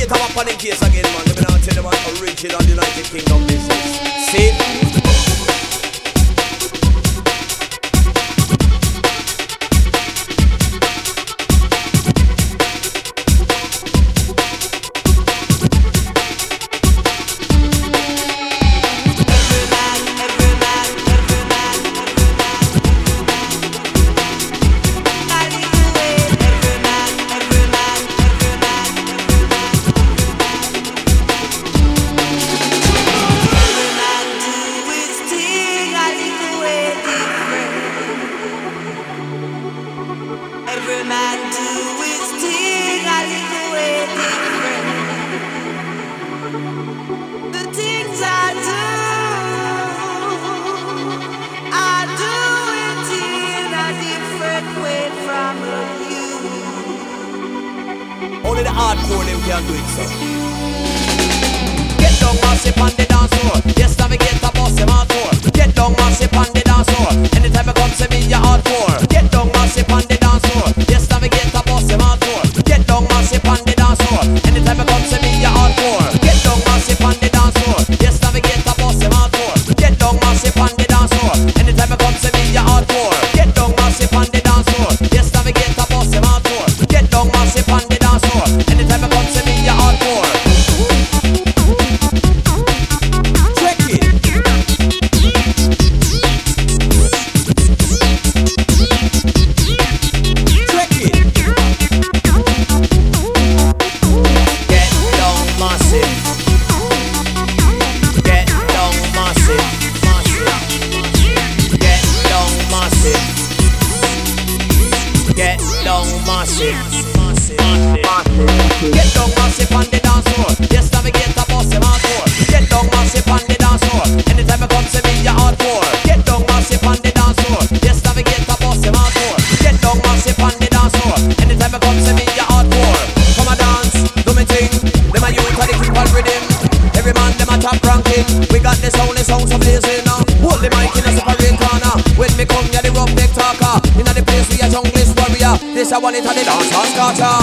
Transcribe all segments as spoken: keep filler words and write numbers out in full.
come up on the case again, man. Let me now tell you about original United Kingdom business. See? Only the hardcore them can do it, so. Get down, massive on the dance floor. Yes, navigate a boss, them hardcore. Get down, massive on the dance floor. Anytime I come to me, you're hardcore. Get down, massive on the dance floor. Yes, navigate a boss, them hardcore. Get down, massive on the dance floor. Anytime I come to me, you're hardcore. Get down, massive on the dance floor. Yes, navigate a boss, them hardcore. Get down, massive on the dance floor. Anytime I come to me, you're hardcore. Get down, massive on the dance floor. Yes, navigate a boss, them hardcore. Get down, massive on the dance floor. Anytime I come to me, you're hardcore. Check it. Check it. Get down, massive. Get down, massive. Massive. Get down, massive. Get down, massive. Get down massive on the dance floor. Yes, navigate a boss, them hardcore. Get down massive on the dance floor. Anytime I come to me, you're hardcore. Get down massive on the dance floor. Yes, navigate a boss, them hardcore. Get down massive on the dance floor. Anytime I come to me, you're hardcore. Come a dance, do me thing. Them a youth, they keep on rhythm. Every man, them a top ranking. We got the sound, the sounds of blazing. Hold the mic in a separate corner. When me come, you're the rough neck talker. Inna the place we a junglist warrior. This a one it a the dance house culture.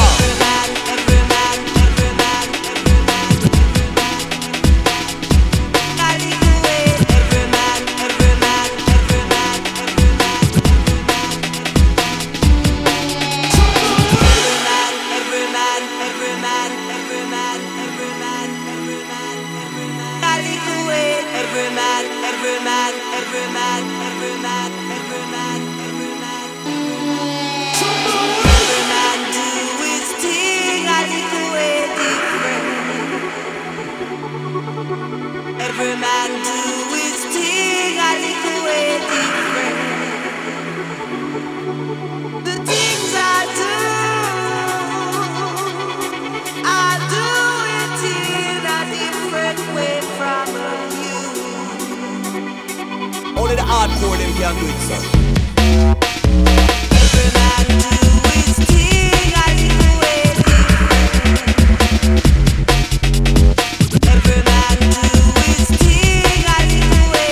Every man do his thing a little way different. The things I do, I do it in a different way from you. Only the hardcore them can do it, so. Every man do his thing a little way different. Every man do his thing a little way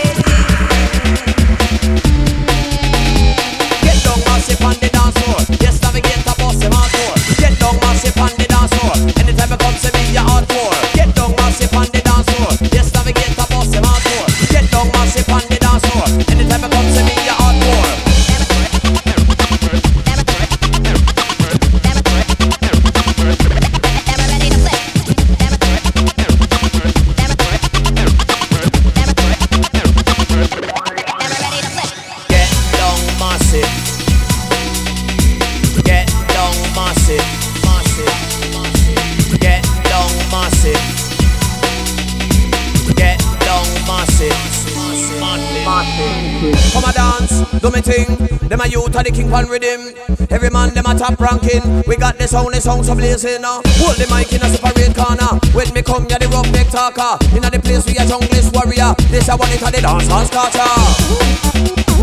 different. Get down massive on the dance floor. Yes, navigate a boss, them hardcore. Get down massive on the dance floor. Anytime I come to me, you're hardcore. Get down massive on the dance floor. Yes, navigate a boss, them hardcore. Get down massive on the dance floor. Anytime I come to me, you're hardcore. Get down massive. Get down massive. Massive. Get down massive. Get down massive. Come a dance, do me thing. Them a youth of the king pan rhythm. Every man them a top ranking. We got the sound, the sounds of blazing. Hold the mic in a separate corner. When me come, you're the rough neck talker. Inna the place we a junglist warrior. This a one it a the dance house culture.